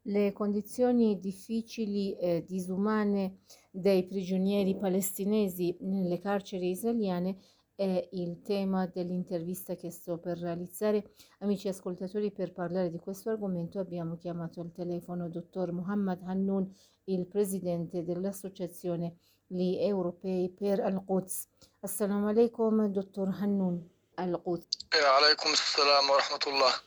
Le condizioni difficili e disumane dei prigionieri palestinesi nelle carceri israeliane è il tema dell'intervista che sto per realizzare. Amici ascoltatori, per parlare di questo argomento abbiamo chiamato al telefono dottor Mohammed Hannoun, il presidente dell'Associazione Gli Europei per Al-Quds. Assalamu alaikum, dottor Hannoun. Al-Quds. Alaikum salam wa rahmatullah.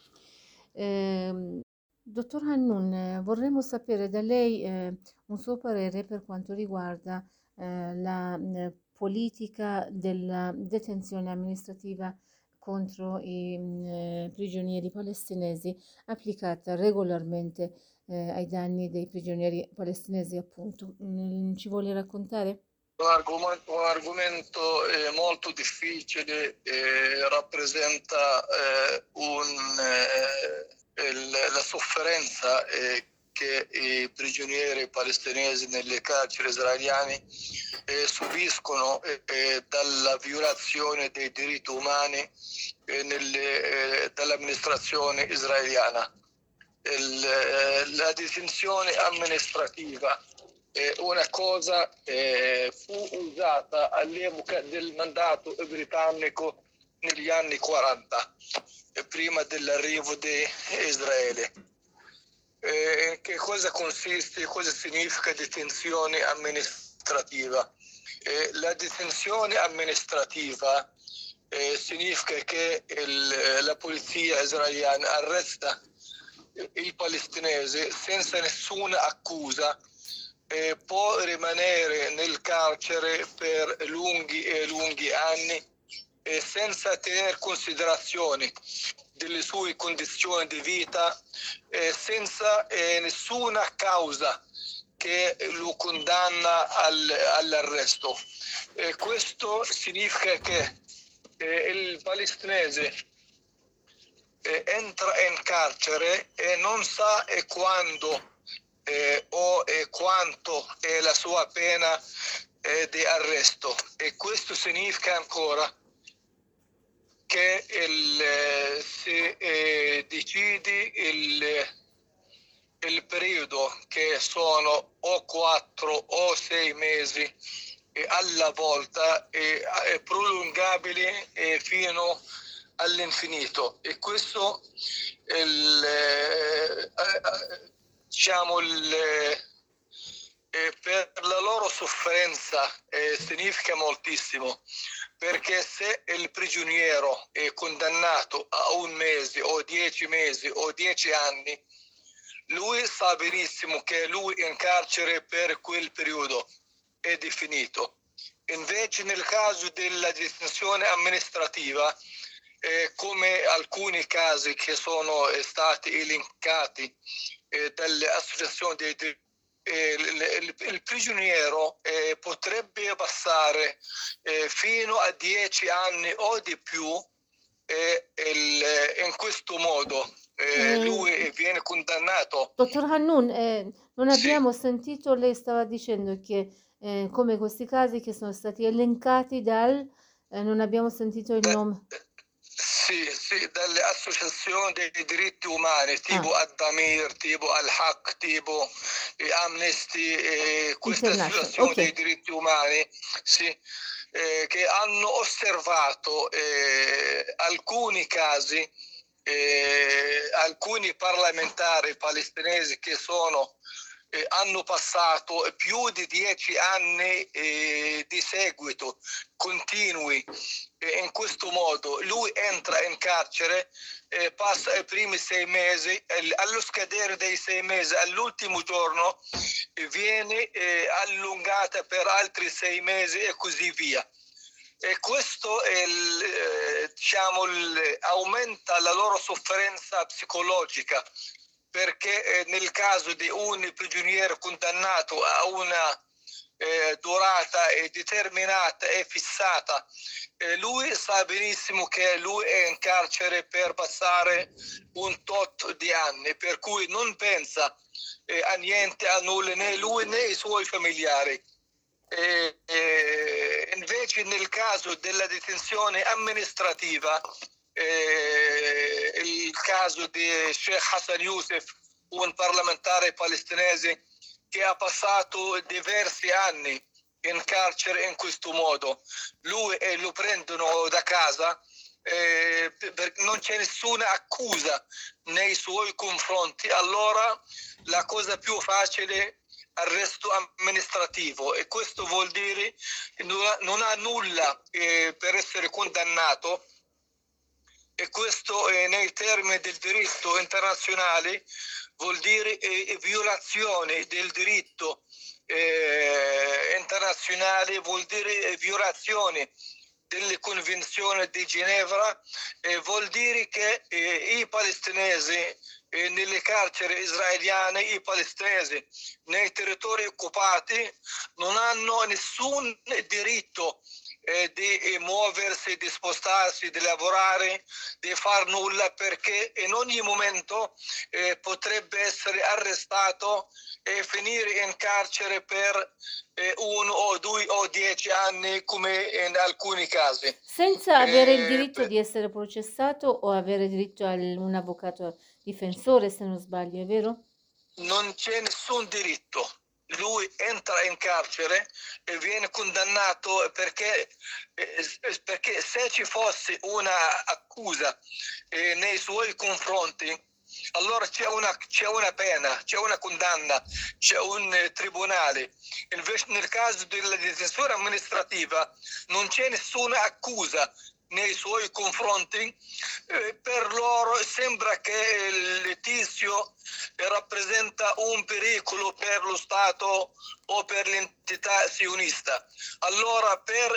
Dottor Hannoun, vorremmo sapere da lei un suo parere per quanto riguarda la politica della detenzione amministrativa contro i prigionieri palestinesi applicata regolarmente ai danni dei prigionieri palestinesi, appunto. Ci vuole raccontare? Un argomento molto difficile, rappresenta la sofferenza che i prigionieri palestinesi nelle carceri israeliane subiscono dalla violazione dei diritti umani dall'amministrazione israeliana. La detenzione amministrativa una cosa fu usata all'epoca del mandato britannico negli anni 40, prima dell'arrivo di Israele. Che cosa consiste, cosa significa detenzione amministrativa? La detenzione amministrativa significa che la polizia israeliana arresta il palestinese senza nessuna accusa, può rimanere nel carcere per lunghi anni senza tener considerazione delle sue condizioni di vita, senza nessuna causa che lo condanna all'arresto. Questo significa che il palestinese entra in carcere e non sa quando o quanto è la sua pena di arresto, e questo significa ancora che si decide il periodo, che sono o 4 o 6 mesi alla volta, è prolungabile fino all'infinito, e questo diciamo per la loro sofferenza significa moltissimo, perché se il prigioniero è condannato a 1 mese o 10 mesi o 10 anni, lui sa benissimo che lui in carcere per quel periodo è definito. Invece nel caso della detenzione amministrativa, come alcuni casi che sono stati elencati dalle associazioni il prigioniero potrebbe passare fino a 10 anni o di più in questo modo. Lui viene condannato. Dottor Hannoun, non Sì. abbiamo sentito, lei stava dicendo che come questi casi che sono stati elencati non abbiamo sentito il nome. Sì, dalle associazioni dei diritti umani, tipo Ad-Damir, tipo Al-Haq, tipo Amnesty, queste associazioni dei diritti umani, sì, che hanno osservato alcuni casi, alcuni parlamentari palestinesi che hanno passato più di 10 anni di seguito continui. In questo modo lui entra in carcere, passa i primi 6 mesi, allo scadere dei 6 mesi, all'ultimo giorno, viene allungata per altri 6 mesi e così via. E questo aumenta la loro sofferenza psicologica, perché nel caso di un prigioniero condannato a una durata determinata e fissata, lui sa benissimo che lui è in carcere per passare un tot di anni, per cui non pensa a niente, a nulla, né lui né i suoi familiari. Invece nel caso della detenzione amministrativa, il caso di Sheikh Hassan Youssef un parlamentare palestinese che ha passato diversi anni in carcere in questo modo. Lui lo prendono da casa, non c'è nessuna accusa nei suoi confronti. Allora la cosa più facile arresto amministrativo, e questo vuol dire che non ha nulla per essere condannato, e questo nei termini del diritto internazionale vuol dire violazione del diritto internazionale, vuol dire violazione delle convenzioni di Ginevra, vuol dire che i palestinesi nelle carceri israeliane, i palestinesi nei territori occupati non hanno nessun diritto di muoversi, di spostarsi, di lavorare, di far nulla, perché in ogni momento potrebbe essere arrestato e finire in carcere per 1 o 2 o 10 anni, come in alcuni casi. Senza avere il diritto di essere processato o avere diritto a un avvocato difensore, se non sbaglio, è vero? Non c'è nessun diritto. Lui entra in carcere e viene condannato perché se ci fosse una accusa nei suoi confronti, allora c'è una pena, c'è una condanna, c'è un tribunale. Invece nel caso della detenzione amministrativa non c'è nessuna accusa nei suoi confronti. Per loro sembra che il tizio rappresenta un pericolo per lo Stato o per l'entità sionista. Allora per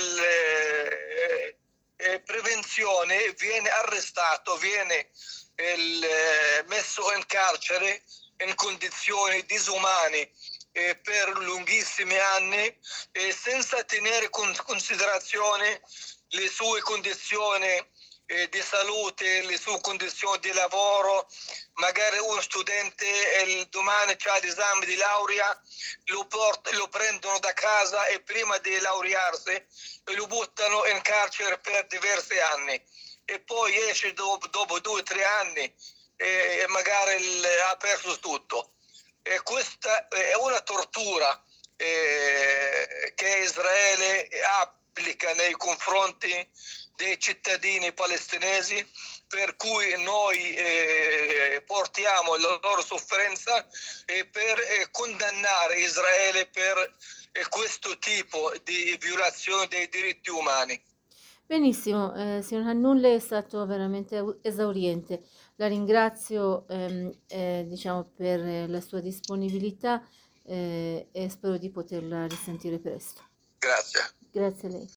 prevenzione viene arrestato, viene messo in carcere in condizioni disumane per lunghissimi anni, senza tenere in considerazione le sue condizioni di salute, le sue condizioni di lavoro. Magari uno studente domani ha l'esame di laurea, lo prendono da casa e prima di laurearsi lo buttano in carcere per diversi anni, e poi esce dopo 2 o 3 anni e magari ha perso tutto. E questa è una tortura che Israele applica nei confronti dei cittadini palestinesi, per cui noi portiamo la loro sofferenza per condannare Israele per questo tipo di violazione dei diritti umani. Benissimo, signor Hannulle, è stato veramente esauriente. La ringrazio, diciamo, per la sua disponibilità, e spero di poterla risentire presto. Grazie. Grazie a lei.